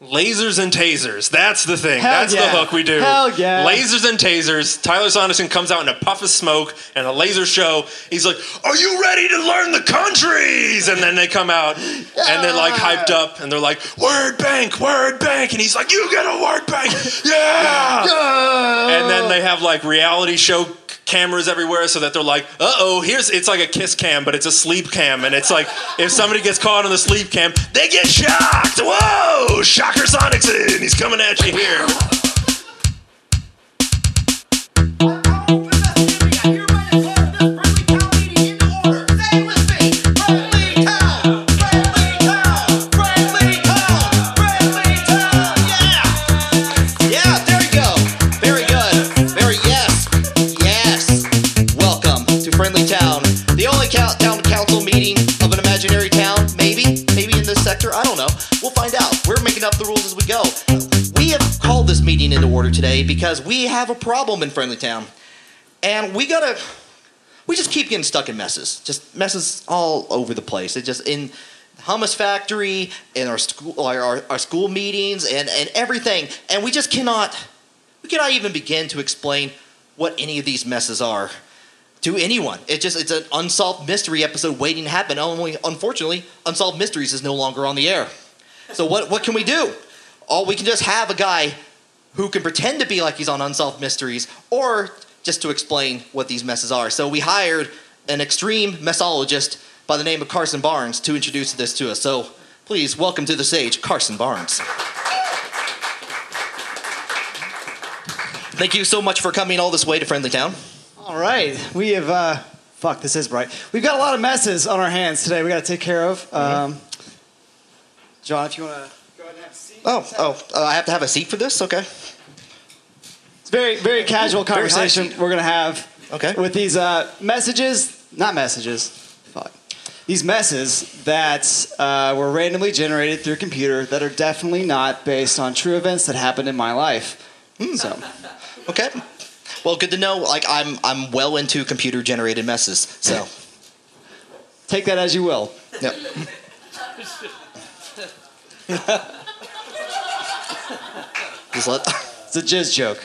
Lasers and tasers. That's the thing. Hell That's yeah. the hook we do. Hell yeah. Lasers and tasers. Tyler Saunderson comes out in a puff of smoke and a laser show. He's like, "Are you ready to learn the countries?" And then they come out and they're like hyped up and they're like, word bank. And he's like, "You get a word bank." Yeah. And then they have like reality show cameras everywhere so that they're like, it's like a kiss cam, but it's a sleep cam. And it's like, if somebody gets caught on the sleep cam, they get shocked. Whoa, Shocker Sonic's in. He's coming at you here. Into order today because we have a problem in Friendly Town, and we just keep getting stuck in messes, just messes all over the place. It's just in the hummus factory, in our school meetings, and everything, and we cannot even begin to explain what any of these messes are to anyone. It's an unsolved mystery episode waiting to happen. Only unfortunately, Unsolved Mysteries is no longer on the air. So what can we do? We can just have a guy who can pretend to be like he's on Unsolved Mysteries, or just to explain what these messes are. So we hired an extreme messologist by the name of Carson Barnes to introduce this to us. So please welcome to the stage, Carson Barnes. Thank you so much for coming all this way to Friendly Town. All right. We have, this is bright. We've got a lot of messes on our hands today we got to take care of. John, if you want to go ahead and have a seat. I have to have a seat for this? Okay. It's very, very casual conversation we're going to have with these these messes that were randomly generated through a computer that are definitely not based on true events that happened in my life. So, okay. Well, good to know. Like I'm well into computer generated messes. So, take that as you will. Yep. It's a jizz joke.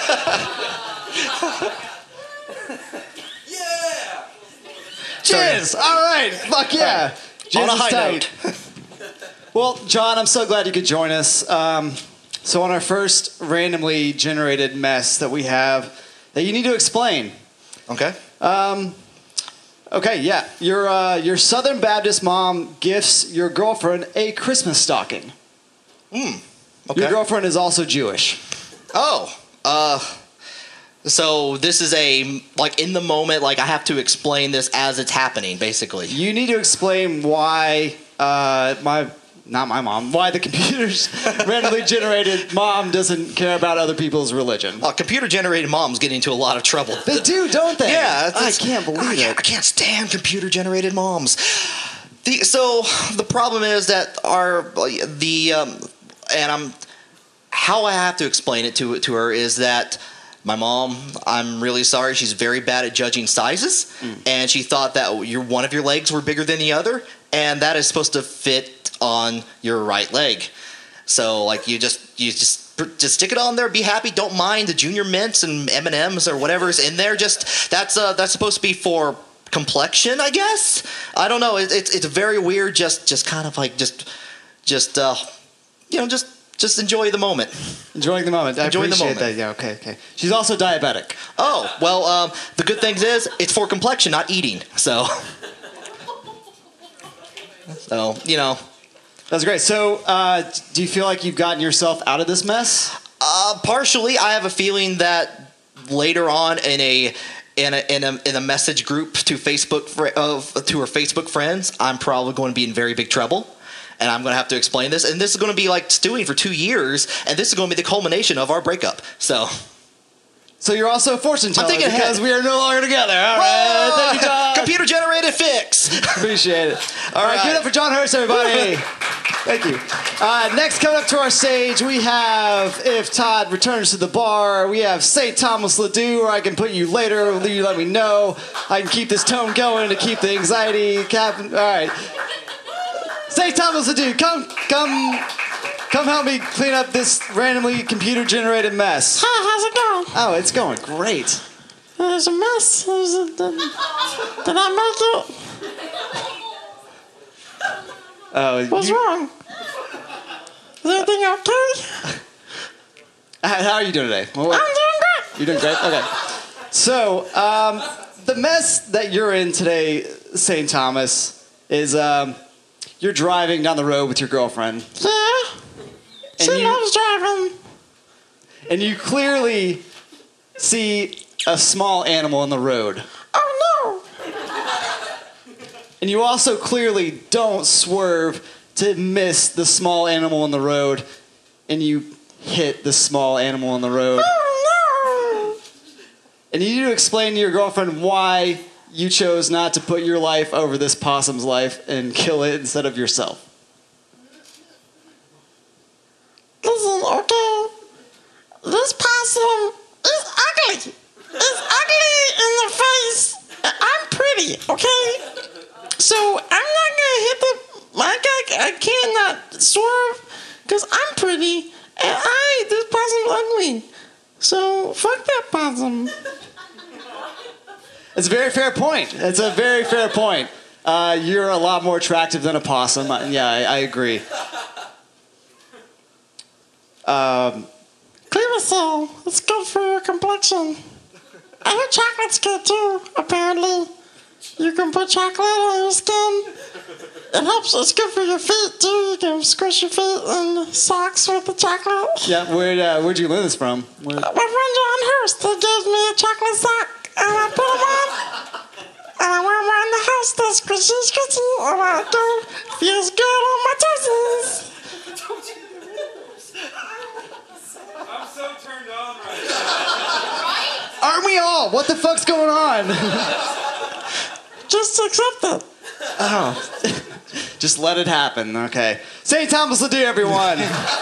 Yeah. Jizz. All right. Fuck yeah. On a high note. Well, John, I'm so glad you could join us. So on our first randomly generated mess that we have, that you need to explain. Okay. Okay. Yeah. Your Southern Baptist mom gifts your girlfriend a Christmas stocking. Okay. Your girlfriend is also Jewish. So this is in the moment, I have to explain this as it's happening, basically. You need to explain why why the computer's randomly generated mom doesn't care about other people's religion. Computer generated moms get into a lot of trouble. They do, don't they? Yeah. I can't believe it. I can't stand computer generated moms. So the problem is that how I have to explain it to her is that my mom, I'm really sorry, she's very bad at judging sizes, and she thought that one of your legs were bigger than the other, and that is supposed to fit on your right leg. So you just stick it on there, be happy, don't mind the Junior Mints and M&Ms or whatever's in there. Just that's supposed to be for complexion, I guess. I don't know. It's very weird. Just kind of just enjoy the moment. Enjoying the moment. I Enjoy the appreciate moment. that. Yeah, okay. She's also diabetic. Oh, well, the good thing is it's for complexion, not eating. So, That's great. So, do you feel like you've gotten yourself out of this mess? Partially. I have a feeling that later on in a message group to Facebook to her Facebook friends, I'm probably going to be in very big trouble. And I'm going to have to explain this. And this is going to be stewing for 2 years. And this is going to be the culmination of our breakup. So you're also a fortune teller because ahead. We are no longer together. All right. Thank you, John. Computer generated fix. Appreciate it. All right. Give it up for John Hurst, everybody. Thank you. Next, coming up to our stage, we have If Todd Returns to the Bar. We have St. Thomas Ledoux, or I can put you later. You let me know. I can keep this tone going to keep the anxiety. All right. St. Thomas Ledoux, come Come help me clean up this randomly computer-generated mess. Hi, how's it going? Oh, it's going great. There's a mess. Did I make it? Oh, What's wrong? Is everything okay? How are you doing today? I'm doing great. You're doing great? Okay. So, the mess that you're in today, St. Thomas, is you're driving down the road with your girlfriend. Yeah. She loves driving. And you clearly see a small animal on the road. Oh, no. And you also clearly don't swerve to miss the small animal on the road. And you hit the small animal on the road. Oh, no. And you need to explain to your girlfriend why you chose not to put your life over this possum's life and kill it instead of yourself. Listen, okay. This possum is ugly. It's ugly in the face. I'm pretty, okay? So I'm not gonna hit the... I cannot swerve because I'm pretty and this possum's ugly. So fuck that possum. It's a very fair point. It's a very fair point. You're a lot more attractive than a possum. Yeah, I agree. Clearasil, it's good for your complexion. And your chocolate's good too, apparently. You can put chocolate on your skin. It helps, it's good for your feet too. You can squish your feet in socks with the chocolate. Yeah, where'd you learn this from? My friend John Hurst, he gave me a chocolate sock, and I put them on, and I wear them around the house. They're squishy, squishy, and I go, feels good on my toesies. I'm so turned on right Aren't we all? What the fuck's going on? Just accept it. Oh. Just let it happen, okay. St. Thomas Ledoux, everyone.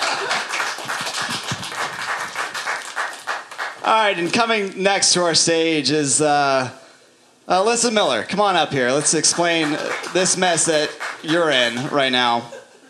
All right, and coming next to our stage is Alyssa Miller. Come on up here. Let's explain this mess that you're in right now.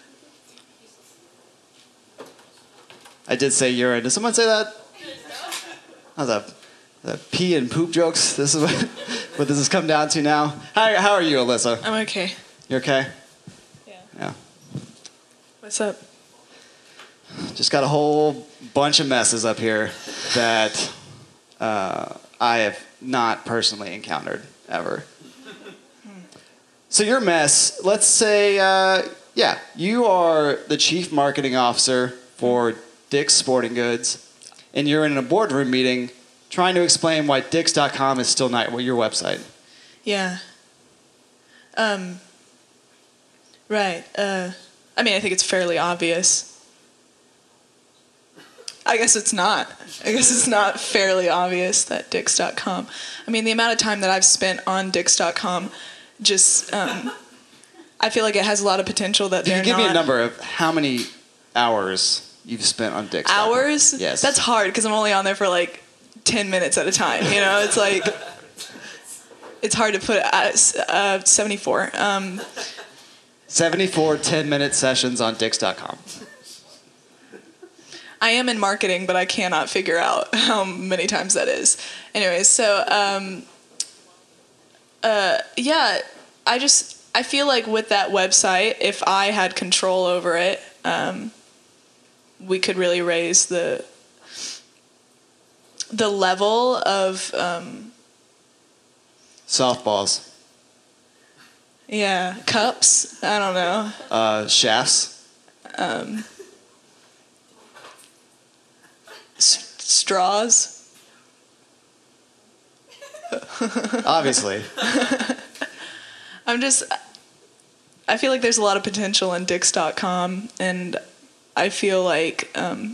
I did say urine. Did someone say that? Oh, the pee and poop jokes. This is what this has come down to now. How are you, Alyssa? I'm okay. You okay? Yeah. What's up? Just got a whole bunch of messes up here that I have not personally encountered ever. So your mess, let's say, you are the chief marketing officer for Dick's Sporting Goods, and you're in a boardroom meeting trying to explain why Dicks.com is still not your website. Yeah. Right. I mean, I think it's fairly obvious. I guess it's not. I guess it's not fairly obvious that Dicks.com. I mean, the amount of time that I've spent on Dicks.com just, I feel like it has a lot of potential that they're not. Can you give me a number of how many hours you've spent on Dicks? Hours? Yes. That's hard because I'm only on there for like 10 minutes at a time. You know, it's like, it's hard to put 74. 74 10-minute sessions on Dicks.com. I am in marketing, but I cannot figure out how many times that is. Anyways, so, I feel like with that website, if I had control over it, we could really raise the level of Softballs. Yeah, cups. I don't know. Shafts. Straws. Obviously. I feel like there's a lot of potential in Dicks.com, and I feel like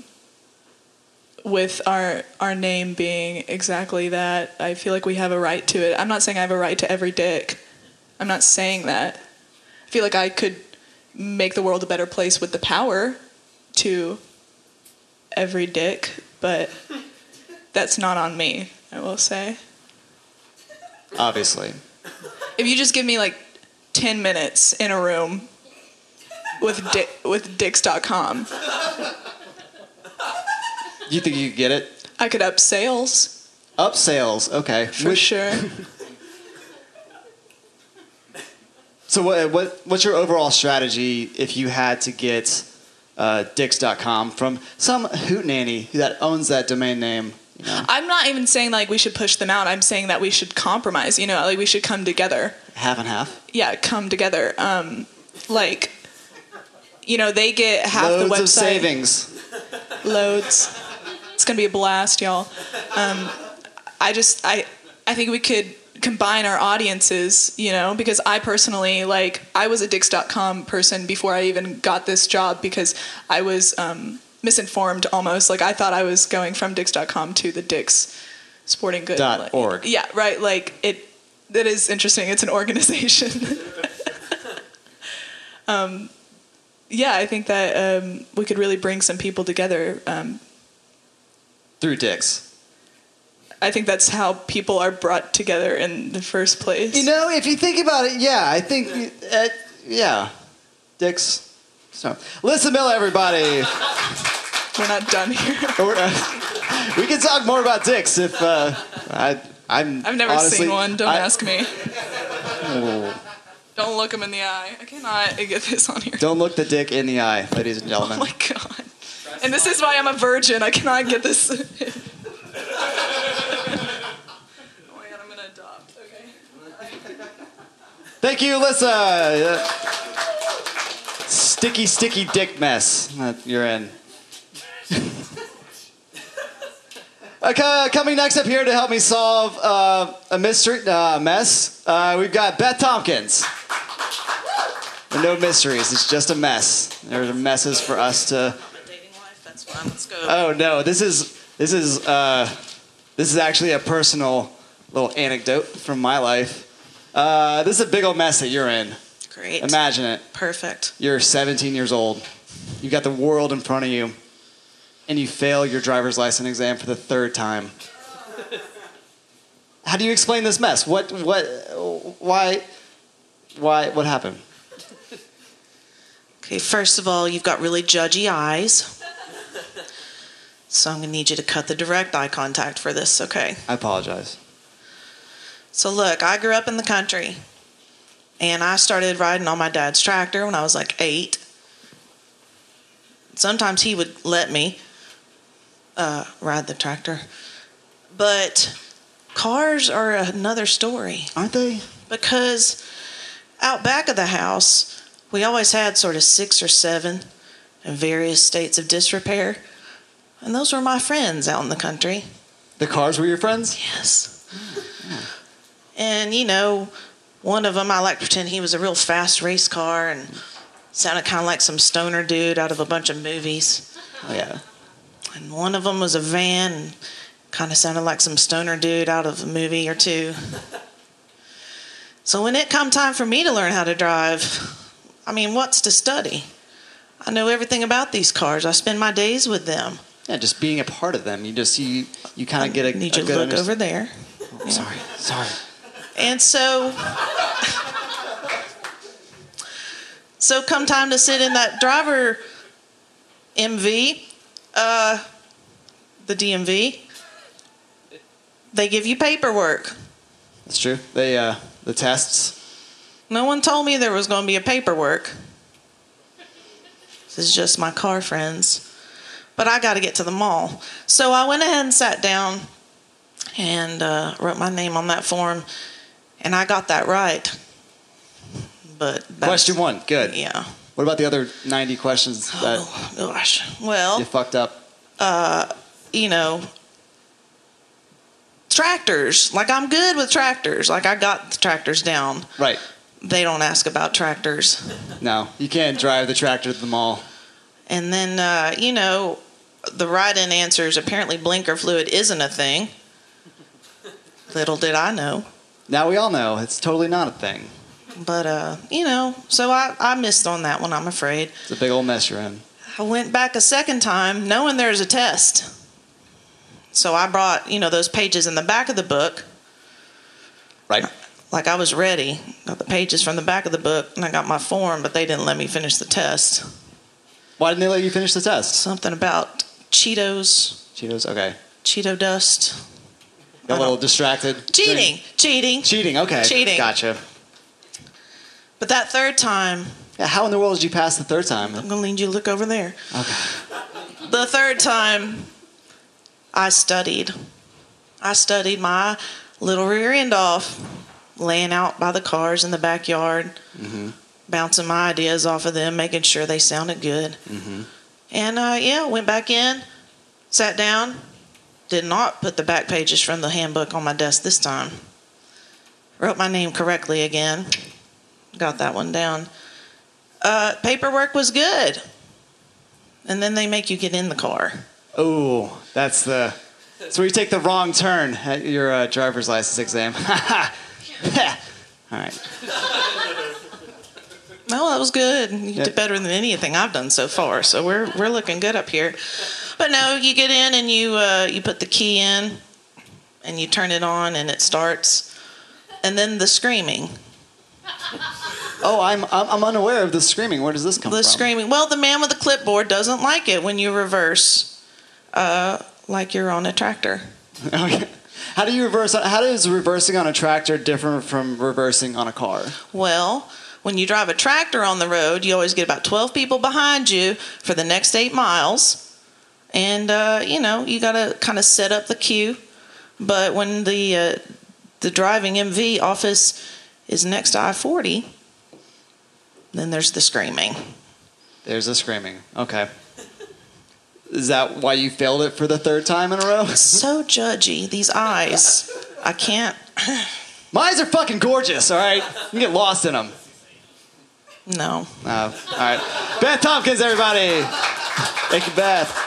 with our name being exactly that, I feel like we have a right to it. I'm not saying I have a right to every dick. I'm not saying that. I feel like I could make the world a better place with the power to every dick, but that's not on me, I will say. Obviously. If you just give me like 10 minutes in a room with Dix.com. You think you could get it? I could up sales Up sales, okay. for sure. So what's your overall strategy if you had to get Dix.com from some hootenanny that owns that domain name? You know? I'm not even saying like we should push them out. I'm saying that we should compromise. You know, like we should come together. Half and half? Yeah, come together. Like, you know, they get half Loads the website. of savings. Loads. It's gonna be a blast, y'all. I think we could combine our audiences, you know, because I personally, like, I was a Dix.com person before I even got this job because I was misinformed almost. Like, I thought I was going from Dix.com to the Dix Sporting Goods. .org. Yeah, right. Like, that is interesting. It's an organization. Yeah, I think that we could really bring some people together. Through Dix. I think that's how people are brought together in the first place. You know, if you think about it, yeah, I think, yeah. Dix. So, Lisa Miller, everybody. We're not done here. We can talk more about Dix if I've never honestly, seen one. Don't ask me. Don't look him in the eye. I cannot get this on here. Don't look the dick in the eye, ladies and gentlemen. Oh my god. And this is why I'm a virgin. I cannot get this. Oh my god, I'm gonna adopt. Okay. Thank you, Alyssa. Sticky dick mess that you're in. Okay, coming next up here to help me solve a mystery mess, we've got Beth Tompkins. No mysteries, it's just a mess. There are messes for us to. Dating life, that's fine. Let's go. Oh no, this is actually a personal little anecdote from my life. This is a big old mess that you're in. Great. Imagine it. Perfect. You're 17 years old. You've got the world in front of you, and you fail your driver's license exam for the third time. How do you explain this mess? Why? What happened? Okay, first of all, you've got really judgy eyes. So I'm going to need you to cut the direct eye contact for this, okay? I apologize. So look, I grew up in the country. And I started riding on my dad's tractor when I was like 8. Sometimes he would let me ride the tractor. But cars are another story. Aren't they? Because out back of the house, we always had sort of 6 or 7 in various states of disrepair. And those were my friends out in the country. The cars were your friends? Yes. And, you know, one of them, I like to pretend he was a real fast race car and sounded kind of like some stoner dude out of a bunch of movies. Oh, yeah. And one of them was a van and kind of sounded like some stoner dude out of a movie or two. So when it come time for me to learn how to drive, I mean, what's to study? I know everything about these cars. I spend my days with them. Yeah, just being a part of them. You kind of get a need you a to good look over there. Oh, sorry. And so come time to sit in that driver MV, the DMV, they give you paperwork. That's true. The tests. No one told me there was going to be a paperwork. This is just my car friends. But I got to get to the mall. So I went ahead and sat down and wrote my name on that form. And I got that right. But Question 1, good. Yeah. What about the other 90 questions that Oh, gosh. Well, you fucked up? you know, tractors. Like, I'm good with tractors. Like, I got the tractors down. Right. They don't ask about tractors. No, you can't drive the tractor to the mall. And then, you know, the write-in answers, apparently blinker fluid isn't a thing. Little did I know. Now we all know it's totally not a thing. But, you know, so I missed on that one, I'm afraid. It's a big old mess you're in. I went back a second time knowing there's a test. So I brought, you know, those pages in the back of the book. Right. like I was ready. Got the pages from the back of the book, and I got my form, but they didn't let me finish the test. Why didn't they let you finish the test? Something about Cheetos, Cheetos. Okay. Cheeto dust. Got a little distracted. Cheating. Cheating. Okay. Cheating. Gotcha. But that third time, Yeah, how in the world did you pass the third time? I'm going to need you to look over there. Okay. The third time, I studied. I studied my little rear end off, laying out by the cars in the backyard, bouncing my ideas off of them, making sure they sounded good. And went back in, sat down, did not put the back pages from the handbook on my desk this time. Wrote my name correctly again. Got that one down. Paperwork was good. And then they make you get in the car. Oh, that's where you take the wrong turn at your driver's license exam. All right. No, that was good. You did better than anything I've done so far. So we're looking good up here. But no, you get in and you put the key in, and you turn it on, and it starts, and then the screaming. Oh, I'm unaware of the screaming. Where does this come from? The screaming. Well, the man with the clipboard doesn't like it when you reverse, like you're on a tractor. Okay. How do you reverse? How does reversing on a tractor differ from reversing on a car? Well, when you drive a tractor on the road, you always get about 12 people behind you for the next 8 miles. And, you got to kind of set up the queue. But when the driving MV office is next to I-40, then there's the screaming. There's the screaming. Okay. Is that why you failed it for the third time in a row? So judgy. These eyes. I can't. My eyes are fucking gorgeous, all right? You can get lost in them. No. All right. Beth Tompkins, everybody. Thank you, Beth.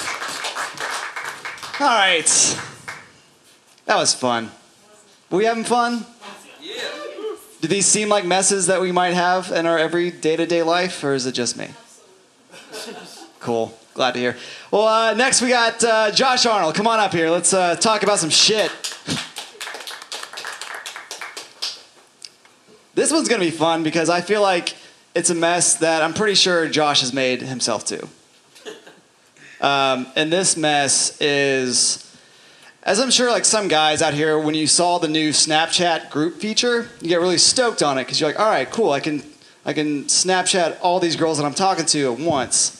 All right. That was fun. Were we having fun? Yeah. Do these seem like messes that we might have in our every day-to-day life, or is it just me? Cool. Glad to hear. Well, next we got Josh Arnold. Come on up here. Let's talk about some shit. This one's going to be fun because I feel like it's a mess that I'm pretty sure Josh has made himself too. And this mess is, as I'm sure like some guys out here, when you saw the new Snapchat group feature, you get really stoked on it because you're like, all right, cool, I can Snapchat all these girls that I'm talking to at once.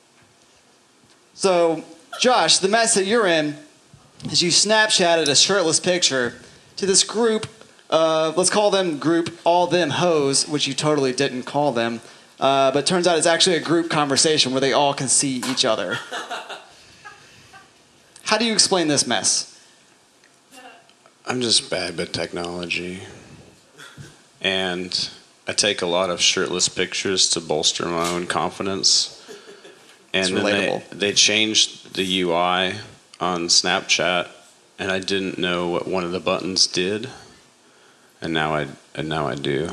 So, Josh, the mess that you're in is you Snapchatted a shirtless picture to this group of, let's call them group All Them Hoes, which you totally didn't call them. But turns out it's actually a group conversation where they all can see each other. How do you explain this mess? I'm just bad with technology. And I take a lot of shirtless pictures to bolster my own confidence. And then they changed the UI on Snapchat, and I didn't know what one of the buttons did. And now I do.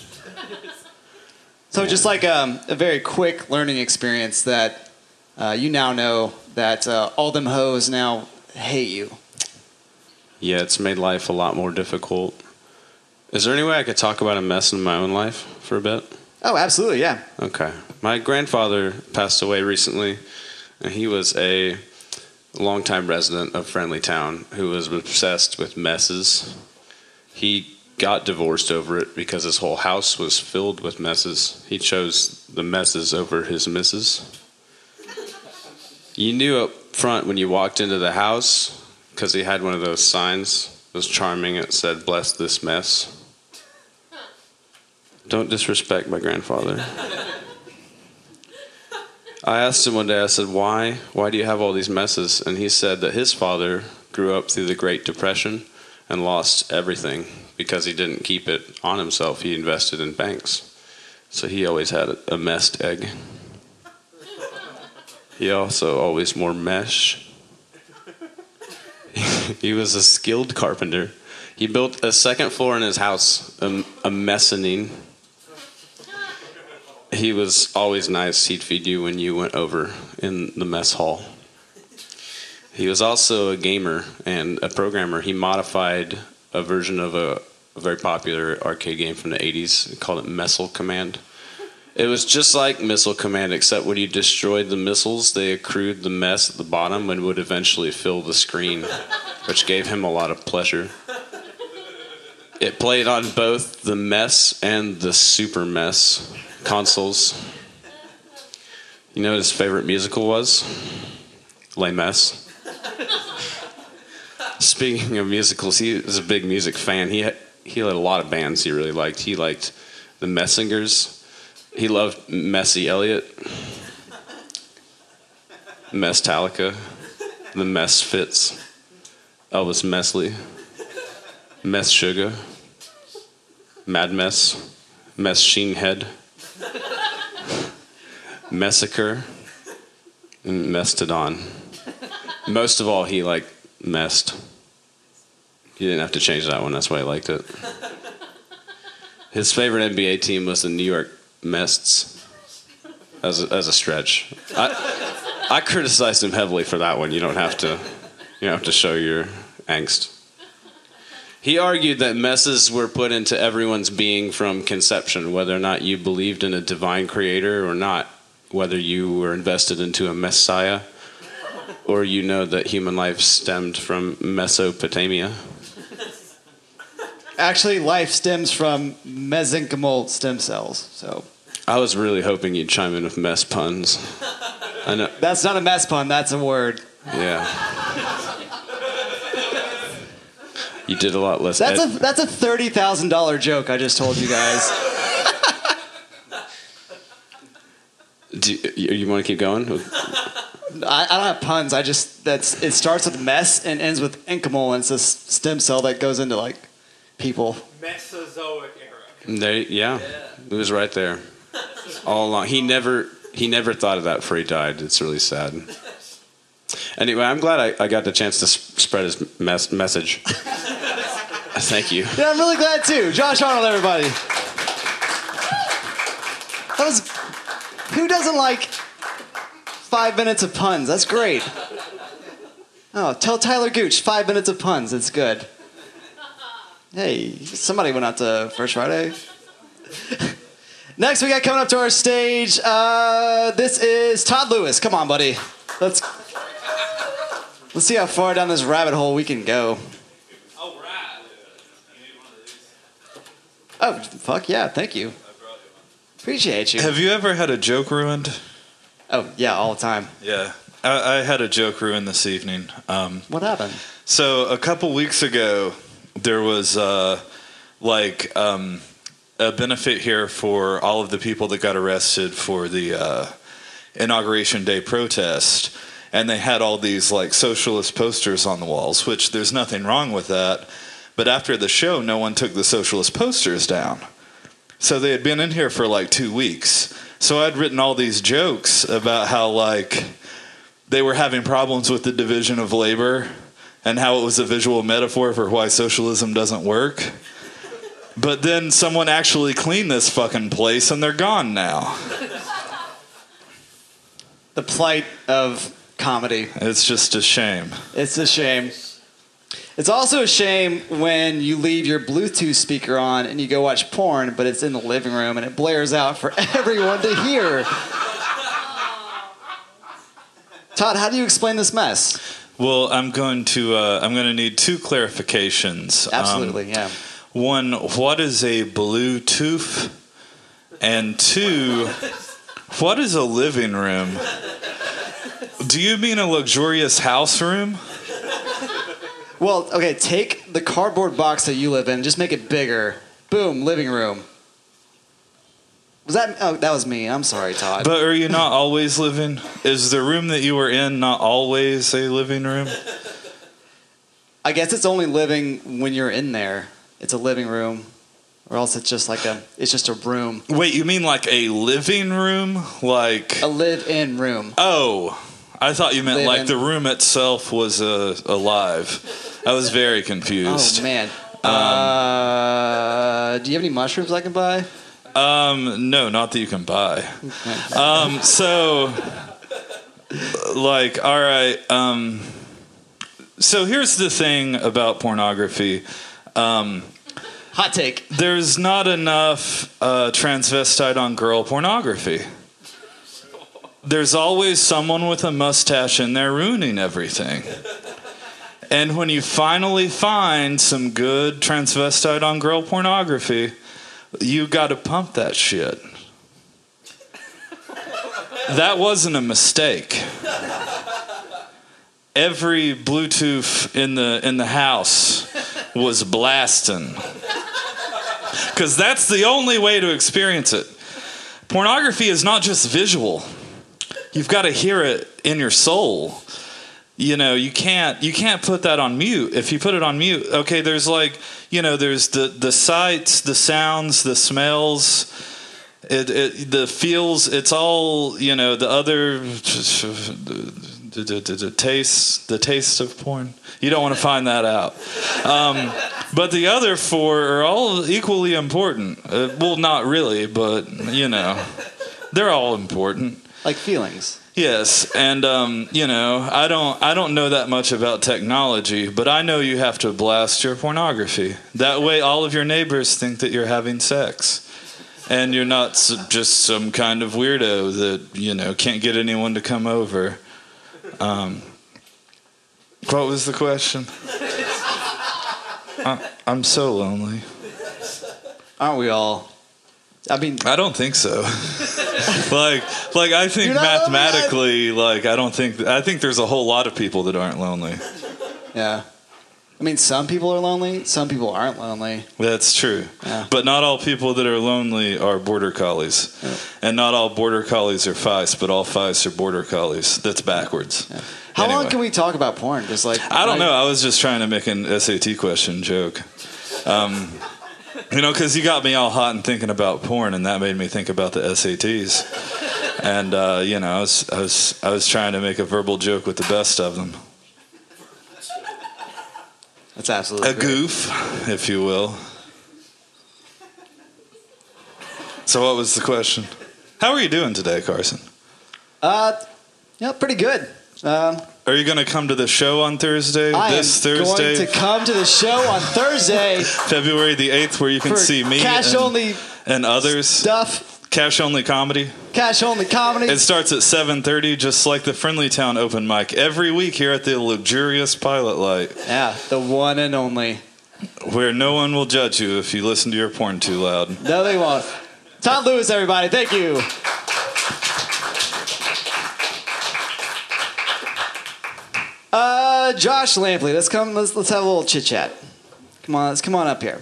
So just like a very quick learning experience that you now know that all them hoes now hate you. Yeah, it's made life a lot more difficult. Is there any way I could talk about a mess in my own life for a bit? Oh, absolutely, yeah. Okay. My grandfather passed away recently, and he was a longtime resident of Friendly Town who was obsessed with messes. He got divorced over it because his whole house was filled with messes. He chose the messes over his misses. You knew up front when you walked into the house because he had one of those signs. It was charming. It said, "Bless this mess." Don't disrespect my grandfather. I asked him one day, I said, why do you have all these messes? And he said that his father grew up through the Great Depression and lost everything because he didn't keep it on himself. He invested in banks. So he always had a nest egg. He also always wore mesh. He was a skilled carpenter. He built a second floor in his house, a mezzanine. He was always nice. He'd feed you when you went over in the mess hall. He was also a gamer and a programmer. He modified a version of a very popular arcade game from the 80s. They called it Missile Command. It was just like Missile Command, except when you destroyed the missiles, they accrued the mess at the bottom and would eventually fill the screen, which gave him a lot of pleasure. It played on both the MES and the Super MES consoles. You know what his favorite musical was? Les Mis. Speaking of musicals, he was a big music fan. He had a lot of bands he really liked. He liked the Messingers. He loved Messy Elliott, Mestallica, the Mesfits, Elvis Mesley, Mess Sugar, Mad Mess, Mess Sheenhead, Messacre, and Mastodon. Most of all, he liked Mest. He didn't have to change that one. That's why he liked it. His favorite NBA team was the New York Mests. As a stretch, I criticized him heavily for that one. You don't have to show your angst. He argued that messes were put into everyone's being from conception, whether or not you believed in a divine creator or not, whether you were invested into a messiah, or you know that human life stemmed from Mesopotamia. Actually, life stems from mesenchymal stem cells. So I was really hoping you'd chime in with mess puns. I know. that's not a mess pun. That's a word. Yeah. You did a lot less. That's a $30,000 joke I just told you guys. Do you want to keep going? I don't have puns. It starts with mess and ends with enchymol, and it's a stem cell that goes into like people. Mesozoic era. It was right there, all along. He never thought of that before he died. It's really sad. Anyway, I'm glad I got the chance to spread his message. Thank you. Yeah, I'm really glad too. Josh Arnold, everybody. Who doesn't like 5 minutes of puns? That's great. Oh, tell Tyler Gooch 5 minutes of puns. It's good. Hey, somebody went out to First Friday. Next, we got coming up to our stage. This is Todd Lewis. Come on, buddy. Let's see how far down this rabbit hole we can go. All right. Oh, fuck yeah! Thank you. Appreciate you. Have you ever had a joke ruined? Oh yeah, all the time. Yeah. I had a joke ruined this evening. What happened? So a couple weeks ago, there was a benefit here for all of the people that got arrested for the Inauguration Day protest. And they had all these like socialist posters on the walls, which there's nothing wrong with that. But after the show, no one took the socialist posters down. So they had been in here for like 2 weeks. So I'd written all these jokes about how like they were having problems with the division of labor and how it was a visual metaphor for why socialism doesn't work. But then someone actually cleaned this fucking place and they're gone now. The plight of comedy. It's just a shame. It's a shame. It's also a shame when you leave your Bluetooth speaker on and you go watch porn, but it's in the living room and it blares out for everyone to hear. Todd, how do you explain this mess? Well, I'm going to need two clarifications. Absolutely, yeah. One, what is a Bluetooth? And two, what is a living room? Do you mean a luxurious house room? Well, okay, take the cardboard box that you live in, just make it bigger. Boom, living room. Was that? Oh, that was me. I'm sorry, Todd. But are you not always living? Is the room that you were in not always a living room? I guess it's only living when you're in there. It's a living room, or else it's just just a room. Wait, you mean like a living room? Like a live-in room. Oh, I thought you meant Live like in. the room itself was alive. I was very confused. Oh man. Do you have any mushrooms I can buy? No, not that you can buy. So, like, all right. So here's the thing about pornography. Hot take. There's not enough transvestite on girl pornography. There's always someone with a mustache in there ruining everything. And when you finally find some good transvestite on girl pornography, you got to pump that shit. That wasn't a mistake. Every Bluetooth in the house was blasting. Because that's the only way to experience it. Pornography is not just visual. You've got to hear it in your soul. You know, you can't put that on mute. If you put it on mute, okay, there's like, you know, there's the sights, the sounds, the smells, the feels, it's all, you know, the other the taste of porn. You don't want to find that out. But the other four are all equally important. Well, not really, but, you know, they're all important. Like feelings. Yes, and you know, I don't know that much about technology, but I know you have to blast your pornography. That way all of your neighbors think that you're having sex. And you're not just some kind of weirdo that, you know, can't get anyone to come over. What was the question? I'm so lonely. Aren't we all? I mean, I don't think so. like I think mathematically, like I think there's a whole lot of people that aren't lonely. Yeah. I mean, some people are lonely, some people aren't lonely. That's true. Yeah. But not all people that are lonely are border collies. Yeah. And not all border collies are feist, but all feists are border collies. That's backwards. Yeah. How long can we talk about porn? Just like I don't know. I was just trying to make an SAT question joke. You know, because you got me all hot and thinking about porn, and that made me think about the SATs. And you know, I was trying to make a verbal joke with the best of them. That's absolutely a goof, if you will. So, what was the question? How are you doing today, Carson? Yeah, pretty good. Are you going to come to the show on Thursday? Thursday? Going to come to the show on Thursday. February the 8th, where you can see me and others. Stuff. Cash only comedy. Cash only comedy. It starts at 7:30, just like the Friendly Town open mic, every week here at the luxurious Pilot Light. Yeah, the one and only. Where no one will judge you if you listen to your porn too loud. No, they won't. Todd Lewis, everybody. Thank you. Josh Lampley, let's have a little chit chat. Come on, let's come on up here.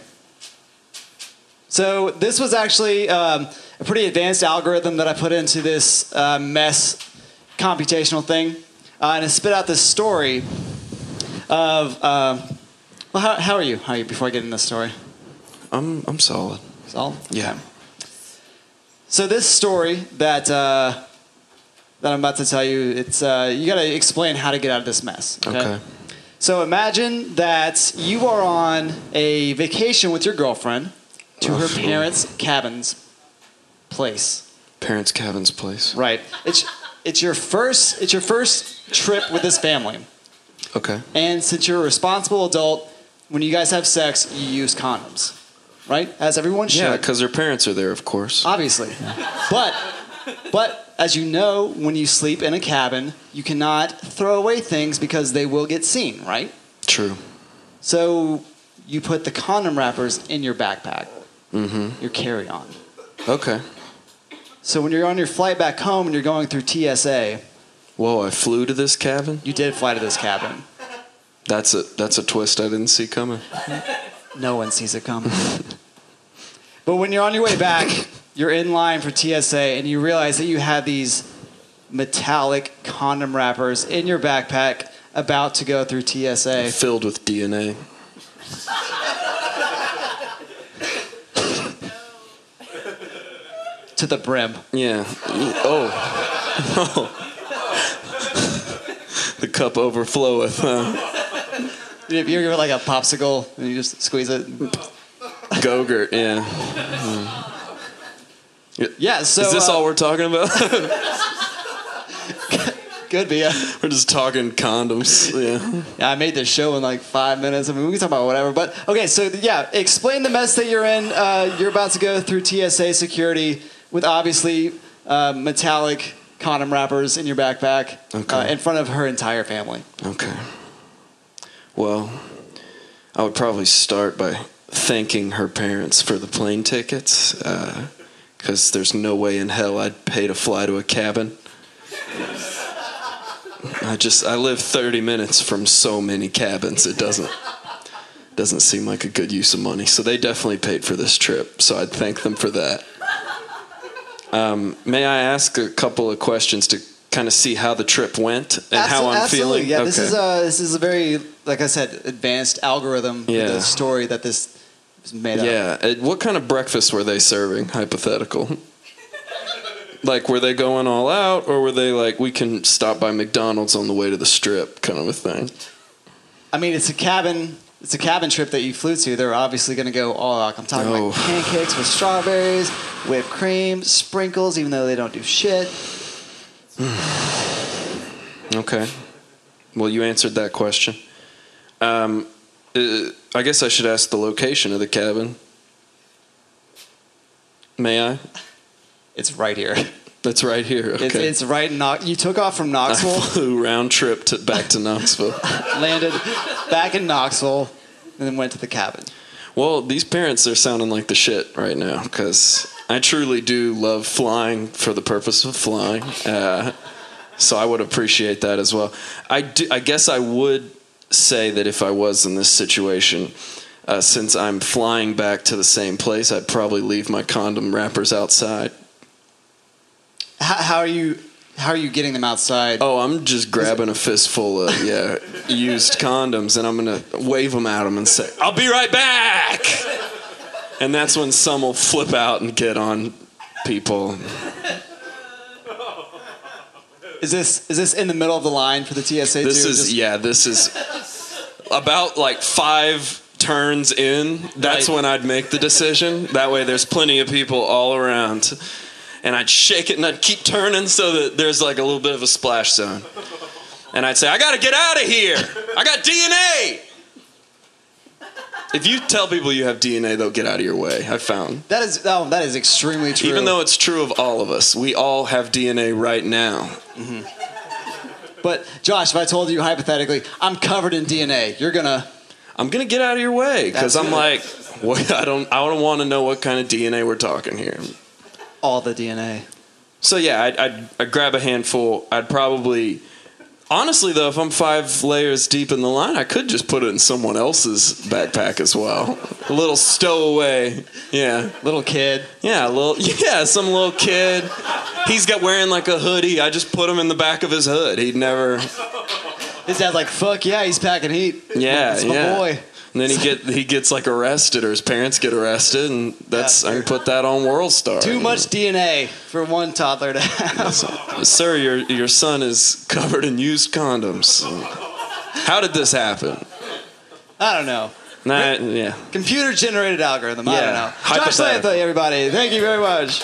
So this was actually a pretty advanced algorithm that I put into this mess computational thing, and it spit out this story of. Well, how are you? How are you? Before I get into the story, I'm solid. Solid? Yeah. Okay. So this story that I'm about to tell you, it's you got to explain how to get out of this mess. Okay. So imagine that you are on a vacation with your girlfriend to her parents' cabin's place. Parents' cabin's place. Right. It's your first trip with this family. Okay. And since you're a responsible adult, when you guys have sex, you use condoms. Right? As everyone should. Yeah, because their parents are there, of course. Obviously. But as you know, when you sleep in a cabin, you cannot throw away things because they will get seen, right? True. So you put the condom wrappers in your backpack. Mm-hmm. Your carry-on. Okay. So when you're on your flight back home and you're going through TSA. Whoa, I flew to this cabin? You did fly to this cabin. That's a twist I didn't see coming. No one sees it coming. But when you're on your way back, you're in line for TSA and you realize that you have these metallic condom wrappers in your backpack about to go through TSA. Filled with DNA. To the brim. Yeah. Oh. The cup overfloweth, huh? If you give it like a popsicle and you just squeeze it. Go-gurt, yeah. Yeah, so... Is this all we're talking about? Could be, yeah. We're just talking condoms. Yeah. Yeah, I made this show in like 5 minutes. I mean, we can talk about whatever. But, okay, so, yeah, explain the mess that you're in. You're about to go through TSA security with obviously metallic condom wrappers in your backpack in front of her entire family. Okay. Well, I would probably start by thanking her parents for the plane tickets, because there's no way in hell I'd pay to fly to a cabin. I live 30 minutes from so many cabins. It doesn't seem like a good use of money. So they definitely paid for this trip. So I'd thank them for that. May I ask a couple of questions to kind of see how the trip went and how I'm feeling? Yeah, okay. This is a very, like I said, advanced algorithm for the story that this is made up. Yeah. What kind of breakfast were they serving, hypothetical? Like, were they going all out, or were they like, we can stop by McDonald's on the way to the strip kind of a thing? I mean, it's a cabin trip that you flew to. They're obviously going to go all out. I'm talking like pancakes with strawberries, whipped cream, sprinkles, even though they don't do shit. Okay. Well, you answered that question. I guess I should ask the location of the cabin. May I? It's right here. It's right here. Okay. It's right in you took off from Knoxville. I flew round trip back to Knoxville. Landed back in Knoxville, and then went to the cabin. Well, these parents are sounding like the shit right now, because I truly do love flying for the purpose of flying. So I would appreciate that as well. I guess I would say that if I was in this situation, since I'm flying back to the same place, I'd probably leave my condom wrappers outside. How are you getting them outside? Oh, I'm just grabbing a fistful of used condoms, and I'm gonna wave them at them and say, "I'll be right back." And that's when some will flip out and get on people. Is this in the middle of the line for the TSA? This is about like 5 turns in. That's when I'd make the decision. That way, there's plenty of people all around. And I'd shake it and I'd keep turning so that there's like a little bit of a splash zone. And I'd say, I gotta get out of here. I got DNA. If you tell people you have DNA, they'll get out of your way, I found. That is extremely true. Even though it's true of all of us. We all have DNA right now. Mm-hmm. But Josh, if I told you hypothetically, I'm covered in DNA, I'm gonna get out of your way, because I'm like, I don't want to know what kind of DNA we're talking here. All the DNA. So yeah, I'd grab a handful. I'd probably, honestly though, if I'm 5 layers deep in the line, I could just put it in someone else's backpack as well. A little stowaway, yeah. Little kid. Yeah, some little kid. He's wearing like a hoodie. I just put him in the back of his hood. He'd never. His dad's like, fuck yeah, he's packing heat. Yeah, it's my boy. And then he gets like arrested, or his parents get arrested, and I can put that on World Star. Too much DNA for one toddler to have. Sir, your son is covered in used condoms. How did this happen? I don't know. Yeah. Computer generated algorithm. I don't know. Josh Lantha, everybody. Thank you very much.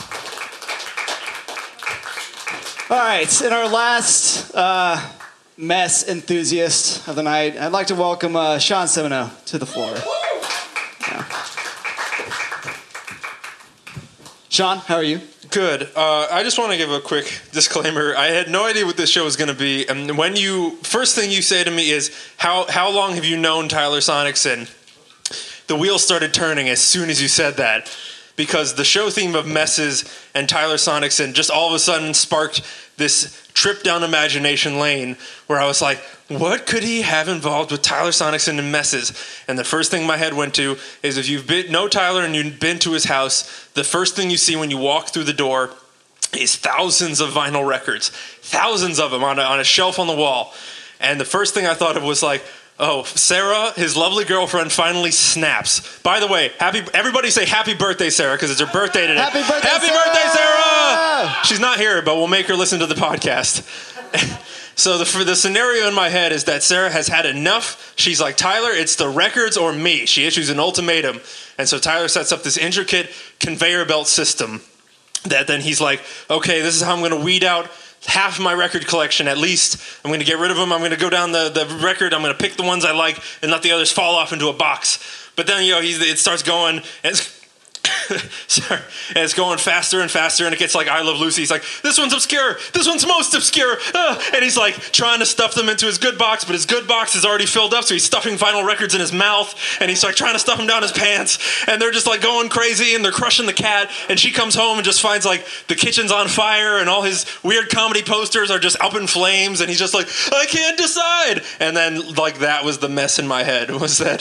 All right, in our last mess enthusiast of the night, I'd like to welcome Sean Semino to the floor. Yeah. Sean, how are you? Good. I just want to give a quick disclaimer. I had no idea what this show was going to be, and first thing you say to me is, how long have you known Tyler Sonicson? The wheels started turning as soon as you said that, because the show theme of messes and Tyler Sonicson just all of a sudden sparked this trip down imagination lane where I was like, what could he have involved with Tyler Sonicson and messes? And the first thing my head went to is, if you've know Tyler and you've been to his house, the first thing you see when you walk through the door is thousands of vinyl records, thousands of them on a shelf on the wall. And the first thing I thought of was like, oh, Sarah, his lovely girlfriend, finally snaps. By the way, everybody say happy birthday, Sarah, because it's her birthday today. Happy birthday, Sarah! She's not here, but we'll make her listen to the podcast. So the scenario in my head is that Sarah has had enough. She's like, Tyler, it's the records or me. She issues an ultimatum. And so Tyler sets up this intricate conveyor belt system that then he's like, okay, this is how I'm going to weed out half my record collection at least. I'm going to get rid of them. I'm going to go down the record. I'm going to pick the ones I like and let the others fall off into a box. But then, it starts going, and sorry, and it's going faster and faster, and it gets like I Love Lucy. He's like, this one's obscure, this one's most obscure, and he's like trying to stuff them into his good box, but his good box is already filled up, so he's stuffing vinyl records in his mouth, and he's like trying to stuff them down his pants, and they're just like going crazy, and they're crushing the cat, and she comes home and just finds like the kitchen's on fire, and all his weird comedy posters are just up in flames, and he's just like, I can't decide, and then like that was the mess in my head, was that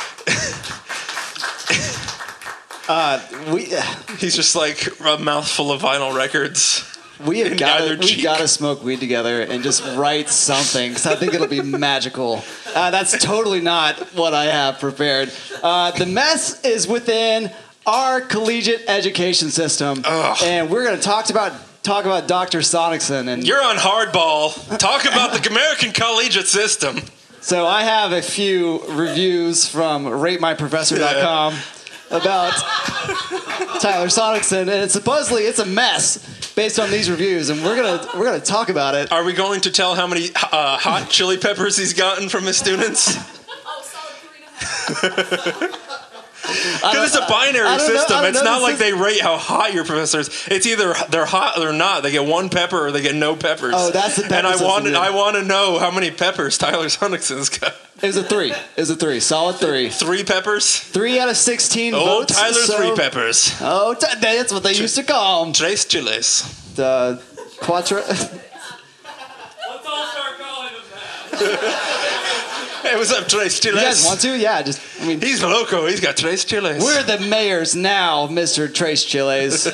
he's just like a mouthful of vinyl records. We got to smoke weed together and just write something, because I think it'll be magical. That's totally not what I have prepared. The mess is within our collegiate education system, and we're going to talk about Dr. Sonicson. And you're on hardball. Talk about the American collegiate system. So I have a few reviews from RateMyProfessor.com. About Tyler Sonicson, and supposedly it's a mess based on these reviews, and we're gonna talk about it. Are we going to tell how many hot chili peppers he's gotten from his students? Solid 3.5. Because it's a binary system. It's not like they rate how hot your professor is. It's either they're hot or they're not. They get 1 pepper or they get no peppers. Oh, that's the pepper And system, I want to know how many peppers Tyler Sonicson's got. It was a 3. It was a 3. Solid 3. 3 peppers? 3 out of 16 Oh, votes. Tyler 3 peppers. Oh, that's what they used to call them. Tres chiles. The quattro. Let's all start calling him that. Hey, what's up, Tres Chiles? You guys want to? Yeah, he's loco. He's got Tres Chiles. We're the mayors now, Mr. Tres Chiles.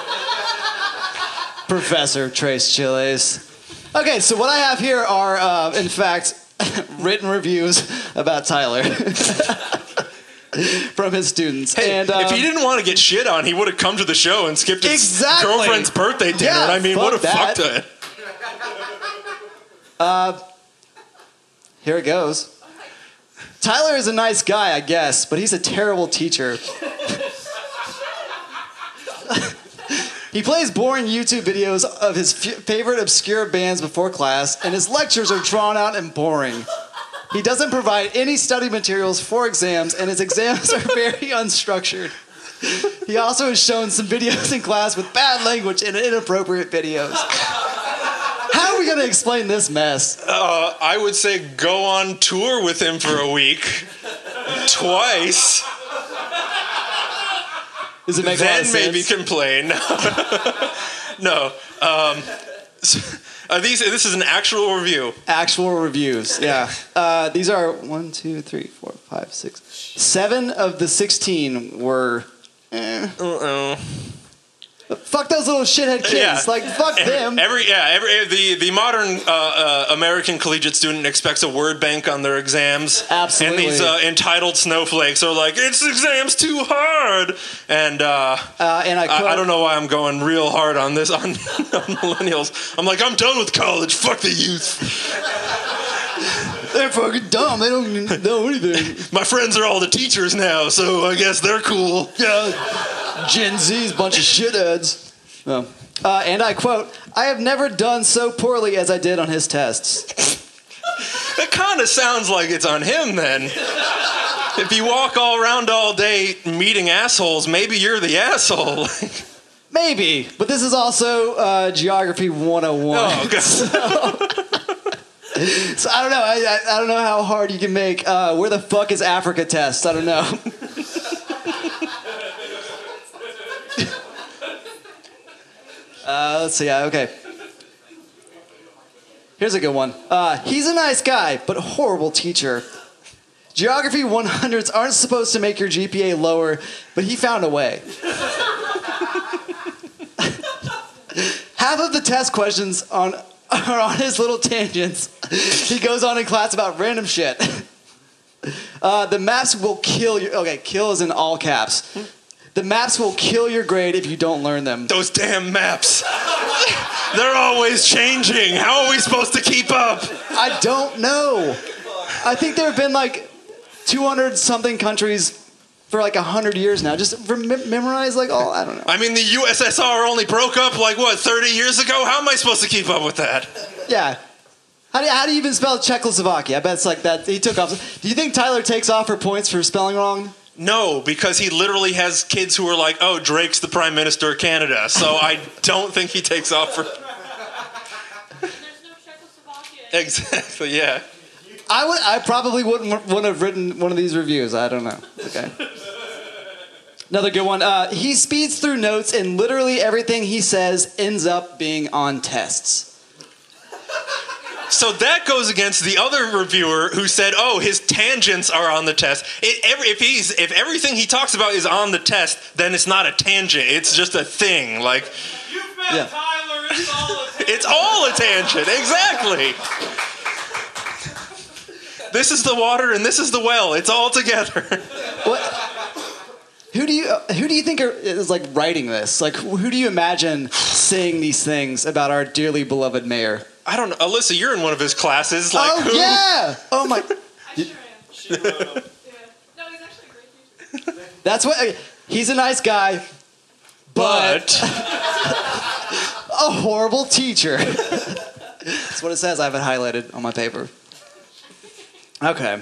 Professor Tres Chiles. Okay, so what I have here are, in fact, written reviews about Tyler from his students. Hey, and, if he didn't want to get shit on, he would have come to the show and skipped his girlfriend's birthday dinner. Yeah, and I mean, what a fuck fuck to it. Here it goes. Tyler is a nice guy, I guess, but he's a terrible teacher. He plays boring YouTube videos of his favorite obscure bands before class, and his lectures are drawn out and boring. He doesn't provide any study materials for exams, and his exams are very unstructured. He also has shown some videos in class with bad language and inappropriate videos. How are we going to explain this mess? I would say go on tour with him for a week. Twice. Does it make a lot of sense? Then maybe complain. No. This is an actual review. Actual reviews, yeah. These are 1, 2, 3, 4, 5, 6. 7 of the 16 were. Fuck those little shithead kids. Yeah. Like, fuck them. The modern American collegiate student expects a word bank on their exams. Absolutely. And these entitled snowflakes are like, it's exams too hard. And I don't know why I'm going real hard on this on millennials. I'm like, I'm done with college. Fuck the youth. They're fucking dumb. They don't know anything. My friends are all the teachers now, so I guess they're cool. Yeah. Gen Z's bunch of shitheads. Oh. And I quote, I have never done so poorly as I did on his tests. That kind of sounds like it's on him then. If you walk all around all day meeting assholes, maybe you're the asshole. Maybe. But this is also Geography 101. Oh, God. So I don't know. I don't know how hard you can make where the fuck is Africa test. I don't know. Let's see. Okay. Here's a good one. He's a nice guy, but horrible teacher. Geography 100s aren't supposed to make your GPA lower, but he found a way. Half of the test questions are on his little tangents. He goes on in class about random shit. The maps will kill you. Okay, kill is in all caps. The maps will kill your grade if you don't learn them. Those damn maps. They're always changing. How are we supposed to keep up? I don't know. I think there have been like 200 something countries for like 100 years now. Just memorize like all, I don't know. I mean, the USSR only broke up like, what, 30 years ago? How am I supposed to keep up with that? Yeah. How do you even spell Czechoslovakia? I bet it's like that. He took off. Do you think Tyler takes off for points for spelling wrong? No, because he literally has kids who are like, oh, Drake's the Prime Minister of Canada. So I don't think he takes off for... There's no Czechoslovakia. Exactly, yeah. I probably wouldn't have written one of these reviews. I don't know. Okay. Another good one. He speeds through notes, and literally everything he says ends up being on tests. So that goes against the other reviewer who said, "Oh, his tangents are on the test." If everything he talks about is on the test, then it's not a tangent. It's just a thing. Like, You met Tyler. It's all a tangent. it's all a tangent. Exactly. This is the water and this is the well. It's all together. What? Who do you think is like writing this? Like, who do you imagine saying these things about our dearly beloved mayor? I don't know. Alyssa, you're in one of his classes. Like, Oh who? yeah! Oh my! I sure am. Yeah. No, he's actually a great teacher. That's what. He's a nice guy, but a horrible teacher. That's what it says. I have it highlighted on my paper. Okay.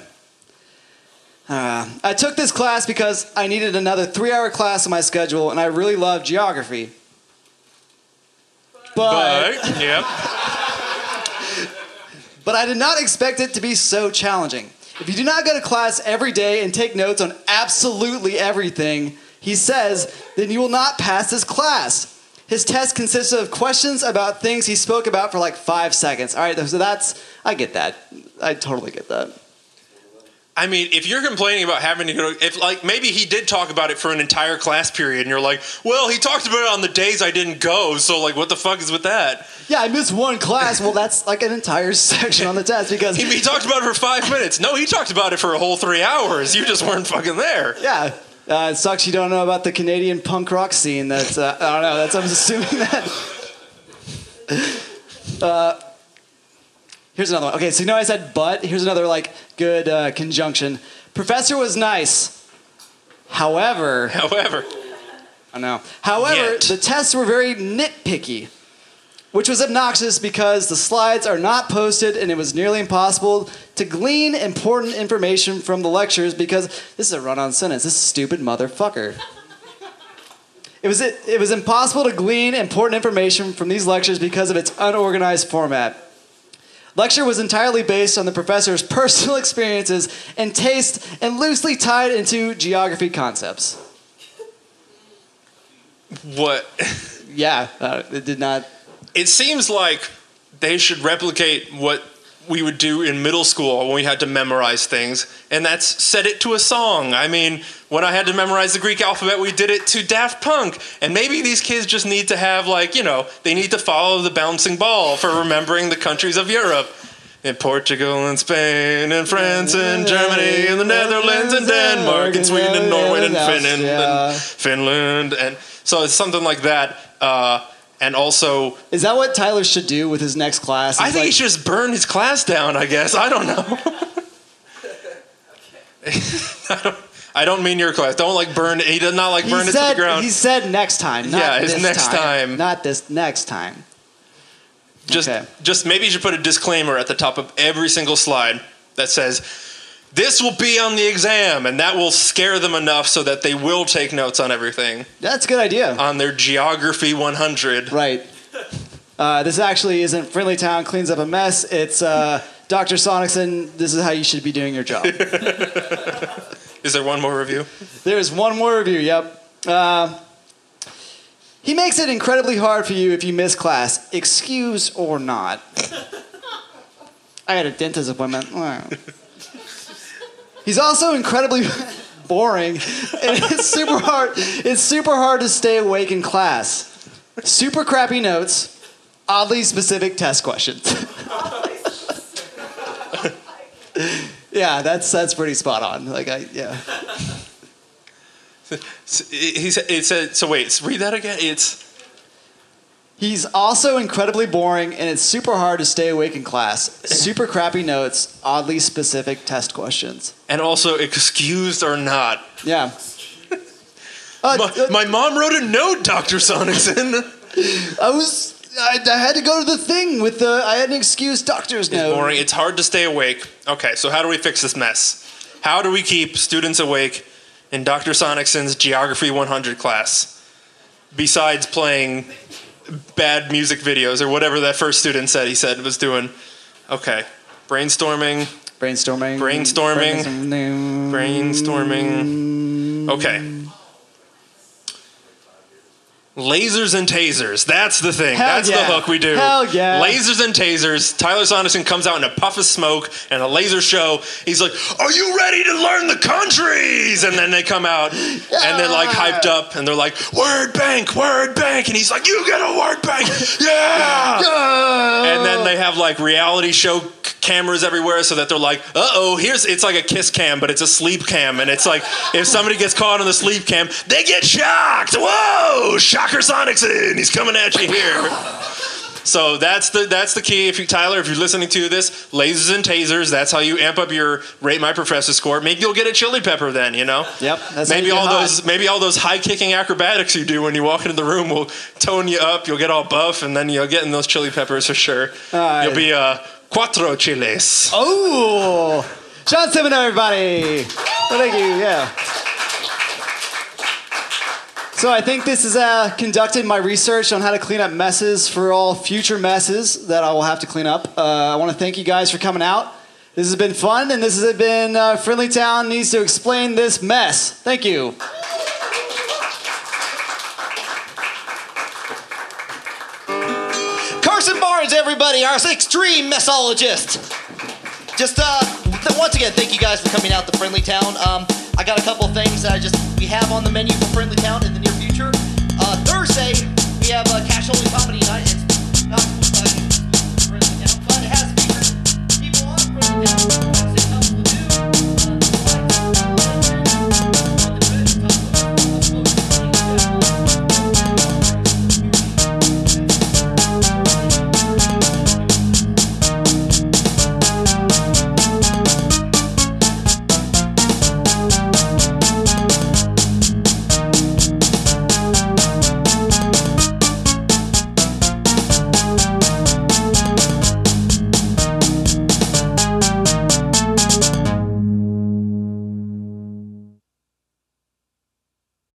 I took this class because I needed another 3-hour class on my schedule, and I really love geography. But Yep. I did not expect it to be so challenging. If you do not go to class every day and take notes on absolutely everything he says, then you will not pass this class. His test consisted of questions about things he spoke about for like 5 seconds. All right, so I get that. I totally get that. I mean, if you're complaining about having to go, if like maybe he did talk about it for an entire class period, and you're like, well, he talked about it on the days I didn't go, so like, what the fuck is with that? Yeah, I missed one class. Well, that's like an entire section on the test because He talked about it for 5 minutes. No, he talked about it for a whole 3 hours. You just weren't fucking there. yeah. It sucks you don't know about the Canadian punk rock scene. That's I don't know. I'm assuming that. Here's another one. Okay, so you know I said but. Here's another like good conjunction. Professor was nice. However, I know. However, Yet. the tests were very nitpicky, which was obnoxious because the slides are not posted and it was nearly impossible to glean important information from the lectures because this is a run-on sentence. This stupid motherfucker. It was impossible to glean important information from these lectures because of its unorganized format. Lecture was entirely based on the professor's personal experiences and taste and loosely tied into geography concepts. What? Yeah, it did not. It seems like they should replicate what we would do in middle school when we had to memorize things, and that's set it to a song. I mean, when I had to memorize the Greek alphabet, we did it to Daft Punk. And maybe these kids just need to have, like, you know, they need to follow the bouncing ball for remembering the countries of Europe. In Portugal and Spain and France and Germany and the Netherlands and Denmark and Sweden and Norway and Finland. And so it's something like that. And also, Is that what Tyler should do with his next class? I It's think like, he should just burn his class down, I guess. I don't know. I don't mean your class. Don't like burn. He does not like burn it to the ground. He said next time. Not Yeah, his this next time. Not this next time. Okay. Just maybe you should put a disclaimer at the top of every single slide that says, this will be on the exam, and that will scare them enough so that they will take notes on everything. That's a good idea. On their Geography 100. Right. This actually isn't Friendly Town Cleans Up a Mess. It's Dr. Sonicson. This is how you should be doing your job. Is there one more review? There's one more review, yep. He makes it incredibly hard for you if you miss class, excuse or not. I had a dentist appointment. He's also incredibly boring, and it's super hard. It's super hard to stay awake in class. Super crappy notes, oddly specific test questions. Yeah, that's pretty spot on. Yeah. It said. So wait, read that again. He's also incredibly boring, and it's super hard to stay awake in class. Super crappy notes, oddly specific test questions. And also, excused or not. Yeah. My mom wrote a note, Dr. Sonicson. I had to go to the thing with the. I had an excuse doctor's note. It's boring. It's hard to stay awake. Okay, so how do we fix this mess? How do we keep students awake in Dr. Sonicson's Geography 100 class? Besides playing bad music videos or whatever that first student said he said was doing. Okay, brainstorming. Okay. Lasers and tasers. That's the thing. That's the hook we do. Hell yeah. Lasers and tasers. Tyler Sonderson comes out in a puff of smoke and a laser show. He's like, are you ready to learn the countries? And then they come out and they're like hyped up and they're like, word bank. And he's like, you get a word bank. Yeah. And then they have like reality show cameras everywhere so that they're like, it's like a kiss cam, but it's a sleep cam. And it's like, if somebody gets caught on the sleep cam, they get shocked. Whoa, Shocker Sonicson, he's coming at you here. So that's the key. Tyler, if you're listening to this, lasers and tasers, that's how you amp up your Rate My Professor score. Maybe you'll get a chili pepper then, you know? Yep. That's maybe all those high kicking acrobatics you do when you walk into the room will tone you up. You'll get all buff, and then you'll get in those chili peppers for sure. You'll be Cuatro chiles. Oh, Sean Simon, everybody. Well, thank you. Yeah. So I think this is conducted my research on how to clean up messes for all future messes that I will have to clean up. I want to thank you guys for coming out. This has been fun, and this has been Friendly Town Needs to Explain This Mess. Thank you. Carson Barnes, everybody, our extreme messologist. Just once again, thank you guys for coming out to Friendly Town. I got a couple things that we have on the menu for Friendly Town in the near future. Thursday, we have Cash Only Comedy Night.